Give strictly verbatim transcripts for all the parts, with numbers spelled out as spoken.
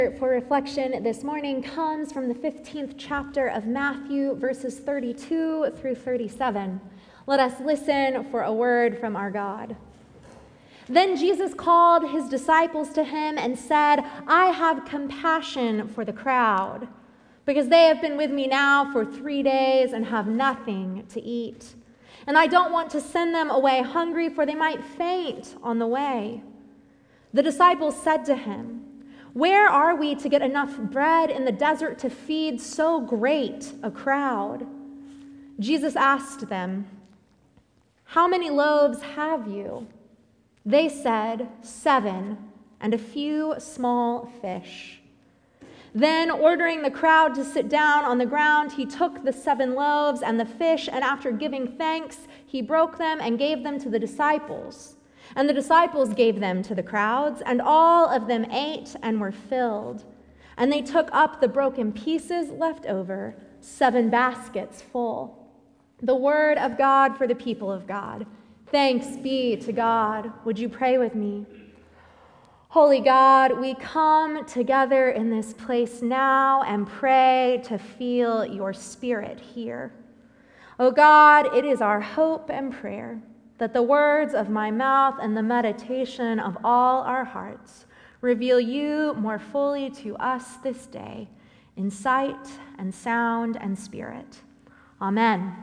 For reflection this morning comes from the fifteenth chapter of Matthew, verses thirty-two through thirty-seven. Let us listen for a word from our God. Then Jesus called his disciples to him and said, "I have compassion for the crowd, because they have been with me now for three days and have nothing to eat. And I don't want to send them away hungry, for they might faint on the way." The disciples said to him, "Where are we to get enough bread in the desert to feed so great a crowd?" Jesus asked them, "How many loaves have you?" They said, "Seven, and a few small fish." Then, ordering the crowd to sit down on the ground, he took the seven loaves and the fish, and after giving thanks, he broke them and gave them to the disciples. And the disciples gave them to the crowds, and all of them ate and were filled. And they took up the broken pieces left over, seven baskets full. The word of God for the people of God. Thanks be to God. Would you pray with me? Holy God, we come together in this place now and pray to feel your Spirit here. Oh God, it is our hope and prayer that the words of my mouth and the meditation of all our hearts reveal you more fully to us this day in sight and sound and spirit. Amen.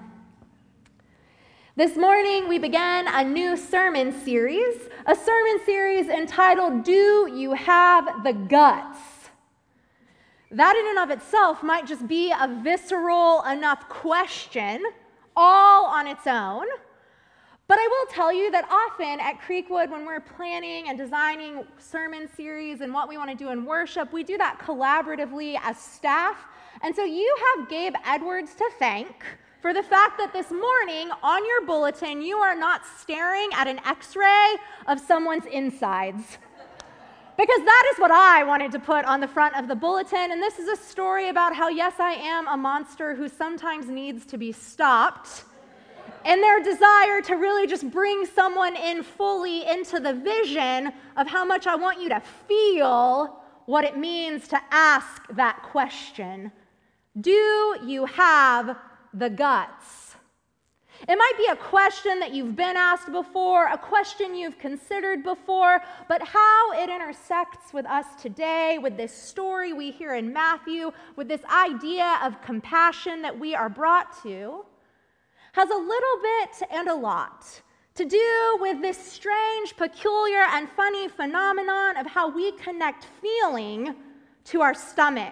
This morning we began a new sermon series, a sermon series entitled, "Do You Have the Guts?" That in and of itself might just be a visceral enough question all on its own. But I will tell you that often at Creekwood, when we're planning and designing sermon series and what we want to do in worship, we do that collaboratively as staff. And so you have Gabe Edwards to thank for the fact that this morning on your bulletin, you are not staring at an x-ray of someone's insides. Because that is what I wanted to put on the front of the bulletin. And this is a story about how, yes, I am a monster who sometimes needs to be stopped in their desire to really just bring someone in fully into the vision of how much I want you to feel what it means to ask that question. Do you have the guts? It might be a question that you've been asked before, a question you've considered before, but how it intersects with us today, with this story we hear in Matthew, with this idea of compassion that we are brought to, has a little bit and a lot to do with this strange, peculiar, and funny phenomenon of how we connect feeling to our stomach.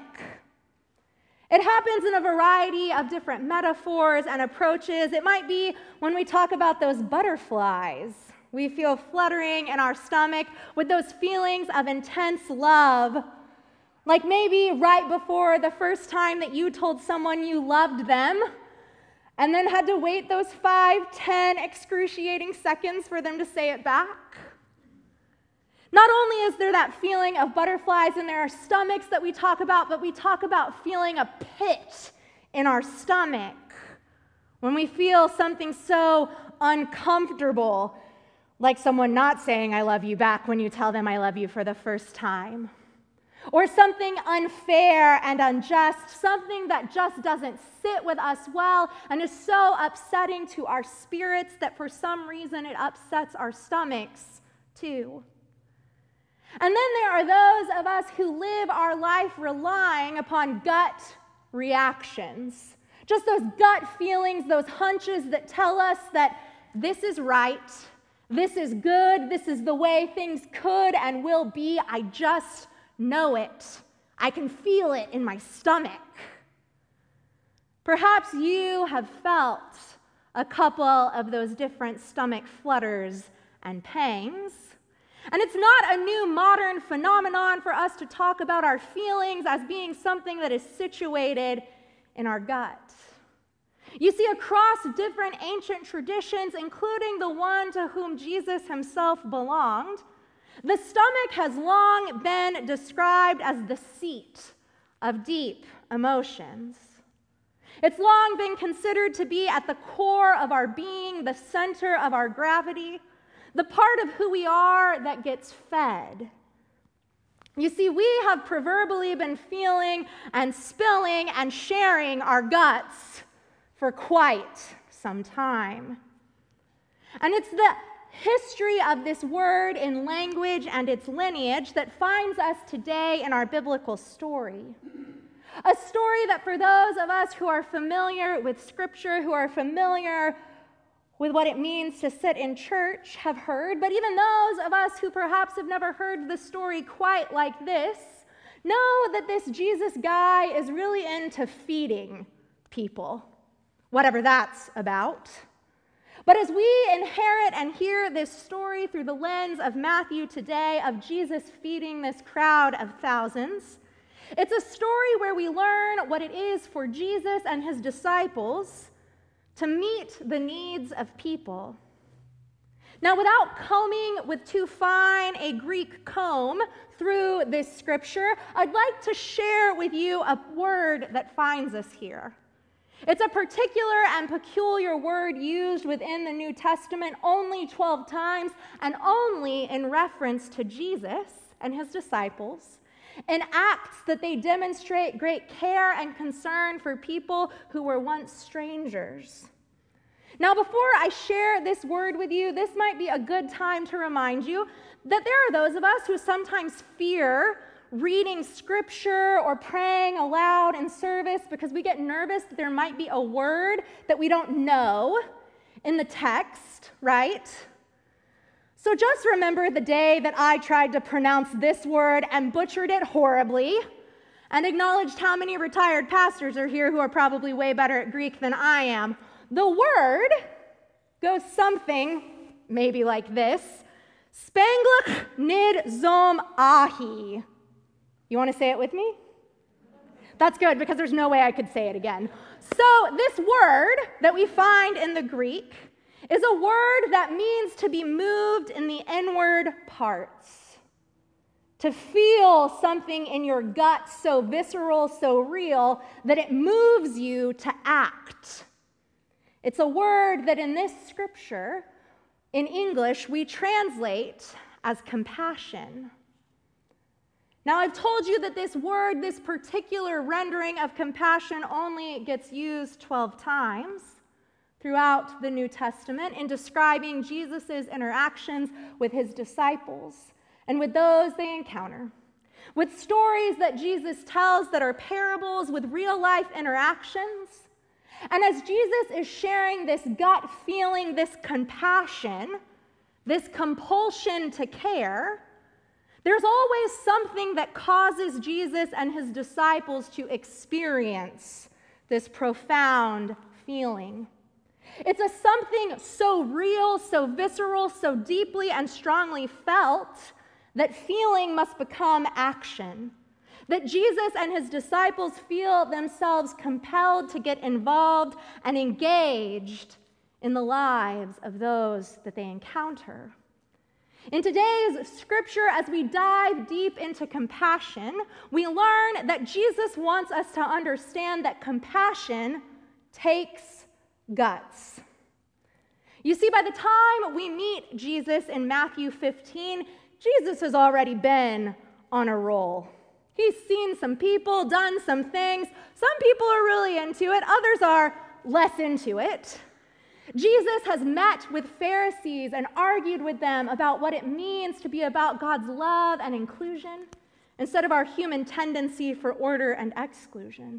It happens in a variety of different metaphors and approaches. It might be when we talk about those butterflies. We feel fluttering in our stomach with those feelings of intense love, like maybe right before the first time that you told someone you loved them, and then had to wait those five, ten excruciating seconds for them to say it back. Not only is there that feeling of butterflies in our stomachs that we talk about, but we talk about feeling a pit in our stomach when we feel something so uncomfortable, like someone not saying I love you back when you tell them I love you for the first time. Or something unfair and unjust, something that just doesn't sit with us well and is so upsetting to our spirits that for some reason it upsets our stomachs too. And then there are those of us who live our life relying upon gut reactions. Just those gut feelings, those hunches that tell us that this is right, this is good, this is the way things could and will be. I just know it. I can feel it in my stomach. Perhaps you have felt a couple of those different stomach flutters and pangs. And it's not a new modern phenomenon for us to talk about our feelings as being something that is situated in our gut. You see, across different ancient traditions, including the one to whom Jesus himself belonged, the stomach has long been described as the seat of deep emotions. It's long been considered to be at the core of our being, the center of our gravity, the part of who we are that gets fed. You see, we have proverbially been feeling and spilling and sharing our guts for quite some time. And it's the history of this word in language and its lineage that finds us today in our biblical story. A story that for those of us who are familiar with Scripture, who are familiar with what it means to sit in church, have heard, but even those of us who perhaps have never heard the story quite like this, know that this Jesus guy is really into feeding people, whatever that's about. But as we inherit and hear this story through the lens of Matthew today, of Jesus feeding this crowd of thousands, it's a story where we learn what it is for Jesus and his disciples to meet the needs of people. Now, without combing with too fine a Greek comb through this scripture, I'd like to share with you a word that finds us here. It's a particular and peculiar word used within the New Testament only twelve times and only in reference to Jesus and his disciples, in acts that they demonstrate great care and concern for people who were once strangers. Now, before I share this word with you, this might be a good time to remind you that there are those of us who sometimes fear reading scripture or praying aloud in service because we get nervous that there might be a word that we don't know in the text, right? So just remember the day that I tried to pronounce this word and butchered it horribly, and acknowledged how many retired pastors are here who are probably way better at Greek than I am. The word goes something maybe like this: Spanglach nid zom ahi. You want to say it with me? That's good, because there's no way I could say it again. So this word that we find in the Greek is a word that means to be moved in the inward parts, to feel something in your gut so visceral, so real, that it moves you to act. It's a word that in this scripture, in English, we translate as compassion. Now, I've told you that this word, this particular rendering of compassion, only gets used twelve times throughout the New Testament in describing Jesus' interactions with his disciples and with those they encounter, with stories that Jesus tells that are parables, with real-life interactions. And as Jesus is sharing this gut feeling, this compassion, this compulsion to care, there's always something that causes Jesus and his disciples to experience this profound feeling. It's a something so real, so visceral, so deeply and strongly felt that feeling must become action. That Jesus and his disciples feel themselves compelled to get involved and engaged in the lives of those that they encounter. In today's scripture, as we dive deep into compassion, we learn that Jesus wants us to understand that compassion takes guts. You see, by the time we meet Jesus in Matthew fifteen, Jesus has already been on a roll. He's seen some people, done some things. Some people are really into it, others are less into it. Jesus has met with Pharisees and argued with them about what it means to be about God's love and inclusion instead of our human tendency for order and exclusion.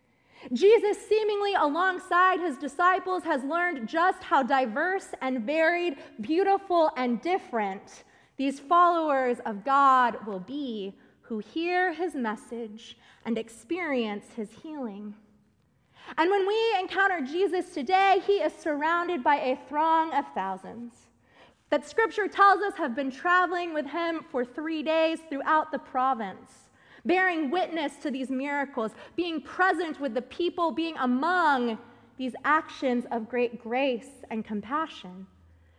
Jesus, seemingly alongside his disciples, has learned just how diverse and varied, beautiful and different these followers of God will be who hear his message and experience his healing. And when we encounter Jesus today, he is surrounded by a throng of thousands that Scripture tells us have been traveling with him for three days throughout the province, bearing witness to these miracles, being present with the people, being among these actions of great grace and compassion.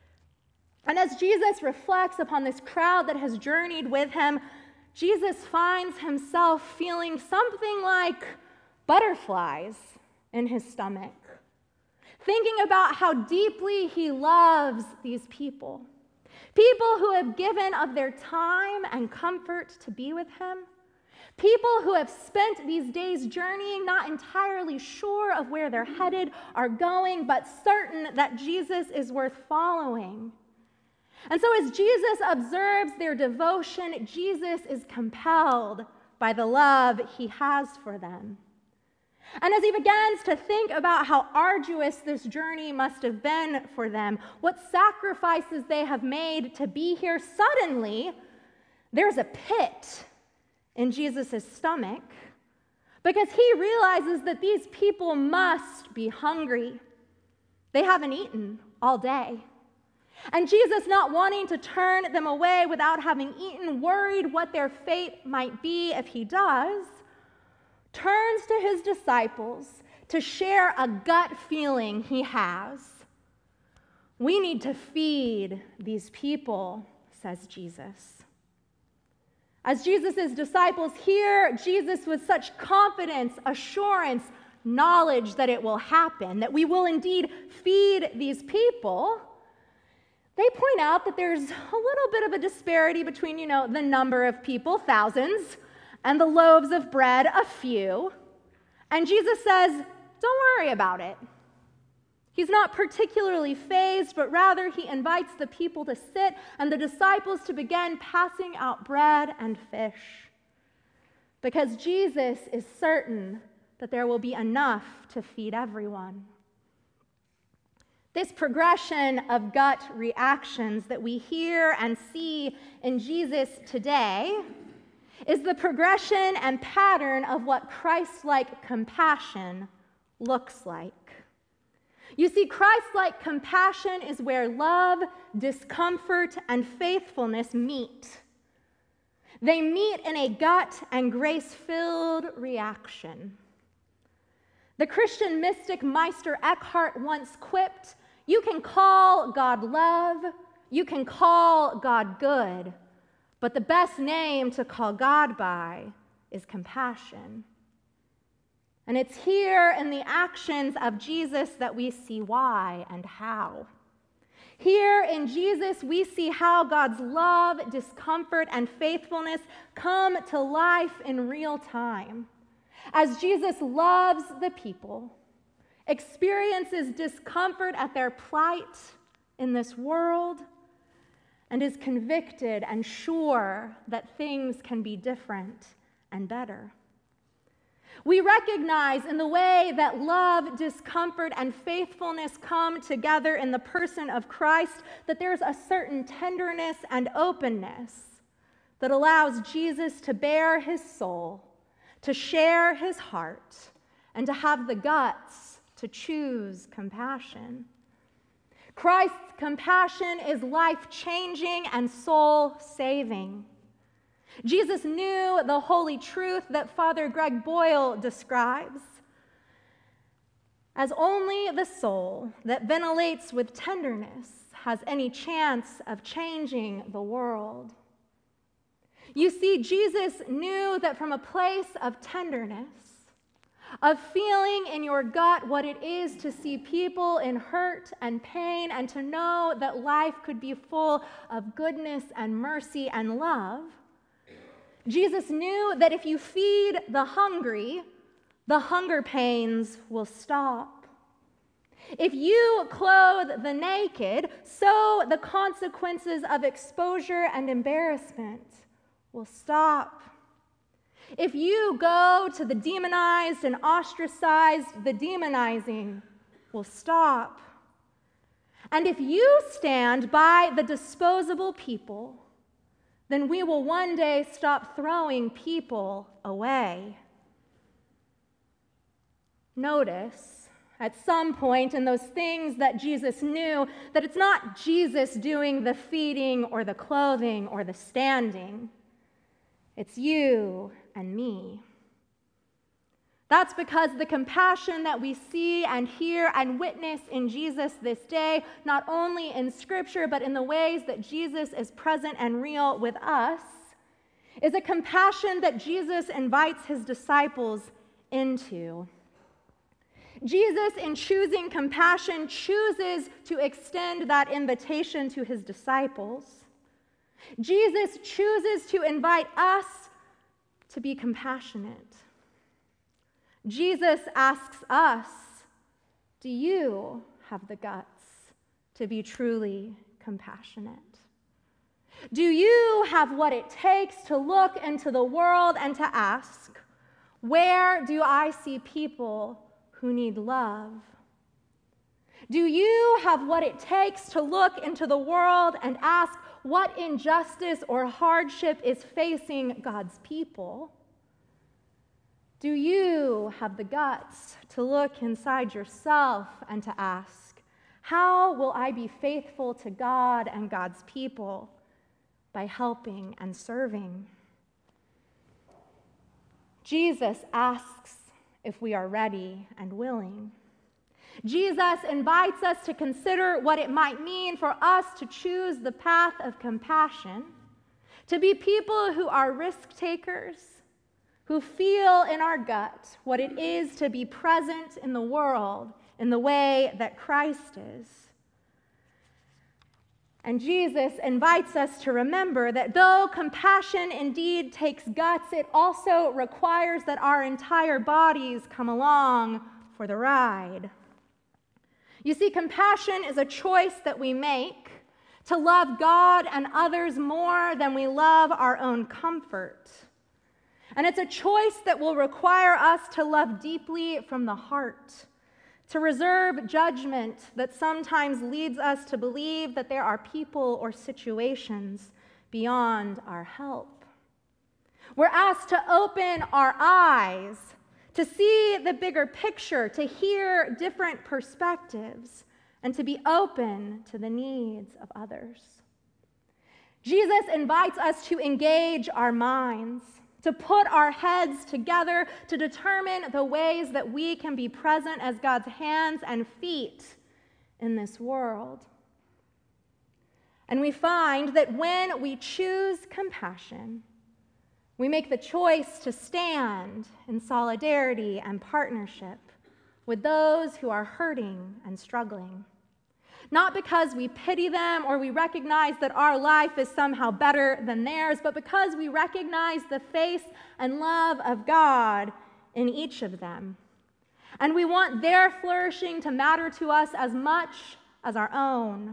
And as Jesus reflects upon this crowd that has journeyed with him, Jesus finds himself feeling something like butterflies in his stomach, thinking about how deeply he loves these people. People who have given of their time and comfort to be with him. People who have spent these days journeying, not entirely sure of where they're headed, are going, but certain that Jesus is worth following. And so as Jesus observes their devotion, Jesus is compelled by the love he has for them. And as he begins to think about how arduous this journey must have been for them, what sacrifices they have made to be here, suddenly there's a pit in Jesus' stomach, because he realizes that these people must be hungry. They haven't eaten all day. And Jesus, not wanting to turn them away without having eaten, worried what their fate might be if he does, turns to his disciples to share a gut feeling he has. We need to feed these people, says Jesus. As Jesus' disciples hear Jesus with such confidence, assurance, knowledge that it will happen, that we will indeed feed these people, they point out that there's a little bit of a disparity between, you know, the number of people, thousands, and the loaves of bread, a few. And Jesus says, don't worry about it. He's not particularly fazed, but rather he invites the people to sit and the disciples to begin passing out bread and fish. Because Jesus is certain that there will be enough to feed everyone. This progression of gut reactions that we hear and see in Jesus today is the progression and pattern of what Christ-like compassion looks like. You see, Christ-like compassion is where love, discomfort, and faithfulness meet. They meet in a gut and grace-filled reaction. The Christian mystic Meister Eckhart once quipped, "You can call God love, you can call God good, but the best name to call God by is compassion." And it's here in the actions of Jesus that we see why and how. Here in Jesus, we see how God's love, discomfort, and faithfulness come to life in real time. As Jesus loves the people, experiences discomfort at their plight in this world, and is convicted and sure that things can be different and better. We recognize in the way that love, discomfort, and faithfulness come together in the person of Christ that there's a certain tenderness and openness that allows Jesus to bare his soul, to share his heart, and to have the guts to choose compassion. Christ's compassion is life-changing and soul-saving. Jesus knew the holy truth that Father Greg Boyle describes as only the soul that ventilates with tenderness has any chance of changing the world. You see, Jesus knew that from a place of tenderness, of feeling in your gut what it is to see people in hurt and pain, and to know that life could be full of goodness and mercy and love, Jesus knew that if you feed the hungry, the hunger pains will stop. If you clothe the naked, so the consequences of exposure and embarrassment will stop. If you go to the demonized and ostracized, the demonizing will stop. And if you stand by the disposable people, then we will one day stop throwing people away. Notice, at some point in those things that Jesus knew, that it's not Jesus doing the feeding or the clothing or the standing. It's you and me. That's because the compassion that we see and hear and witness in Jesus this day, not only in Scripture, but in the ways that Jesus is present and real with us, is a compassion that Jesus invites his disciples into. Jesus, in choosing compassion, chooses to extend that invitation to his disciples. Jesus chooses to invite us to be compassionate. Jesus asks us, do you have the guts to be truly compassionate? Do you have what it takes to look into the world and to ask, where do I see people who need love? Do you have what it takes to look into the world and ask what injustice or hardship is facing God's people? Do you have the guts to look inside yourself and to ask, how will I be faithful to God and God's people by helping and serving? Jesus asks if we are ready and willing. Jesus invites us to consider what it might mean for us to choose the path of compassion, to be people who are risk takers, who feel in our gut what it is to be present in the world in the way that Christ is. And Jesus invites us to remember that though compassion indeed takes guts, it also requires that our entire bodies come along for the ride. You see, compassion is a choice that we make to love God and others more than we love our own comfort. And it's a choice that will require us to love deeply from the heart, to reserve judgment that sometimes leads us to believe that there are people or situations beyond our help. We're asked to open our eyes, to see the bigger picture, to hear different perspectives, and to be open to the needs of others. Jesus invites us to engage our minds, to put our heads together to determine the ways that we can be present as God's hands and feet in this world. And we find that when we choose compassion, we make the choice to stand in solidarity and partnership with those who are hurting and struggling. Not because we pity them or we recognize that our life is somehow better than theirs, but because we recognize the face and love of God in each of them. And we want their flourishing to matter to us as much as our own.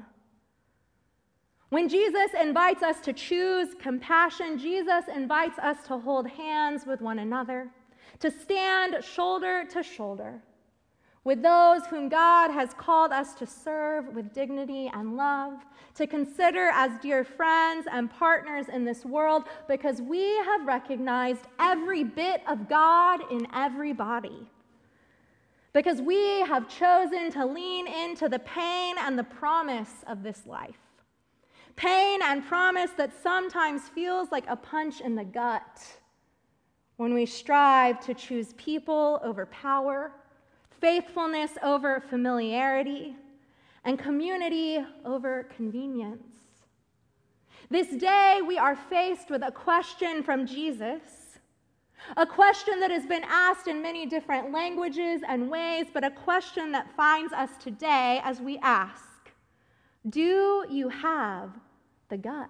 When Jesus invites us to choose compassion, Jesus invites us to hold hands with one another, to stand shoulder to shoulder with those whom God has called us to serve with dignity and love, to consider as dear friends and partners in this world, because we have recognized every bit of God in everybody. Because we have chosen to lean into the pain and the promise of this life. Pain and promise that sometimes feels like a punch in the gut when we strive to choose people over power, faithfulness over familiarity, and community over convenience. This day, we are faced with a question from Jesus, a question that has been asked in many different languages and ways, but a question that finds us today as we ask, do you have the guts?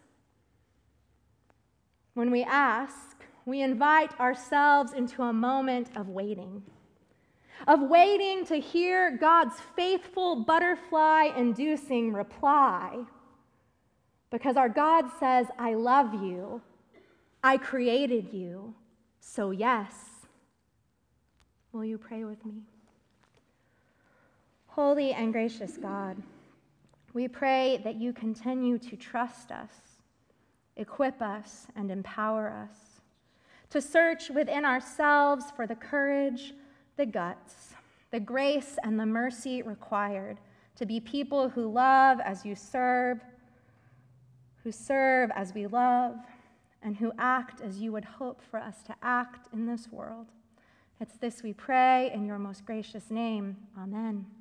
When we ask, we invite ourselves into a moment of waiting. Of waiting to hear God's faithful butterfly-inducing reply. Because our God says, I love you, I created you, so yes. Will you pray with me? Holy and gracious God, we pray that you continue to trust us, equip us, and empower us to search within ourselves for the courage, the guts, the grace, and the mercy required to be people who love as you serve, who serve as we love, and who act as you would hope for us to act in this world. It's this we pray in your most gracious name. Amen.